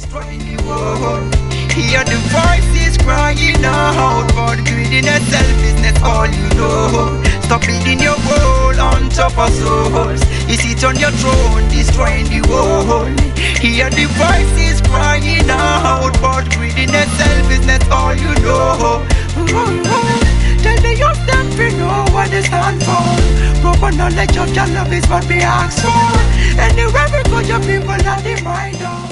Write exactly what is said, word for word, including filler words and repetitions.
destroying the world. Hear the voices crying out, but greediness, selfishness, all you know. Stop building your world on top of souls. You sit on your throne, destroying the world. Hear the voices crying out, but greediness, selfishness, all you know. Tell the youth them to know what they stand for. Proper knowledge of your love is what we ask for. Anywhere we go, your people are the mind of.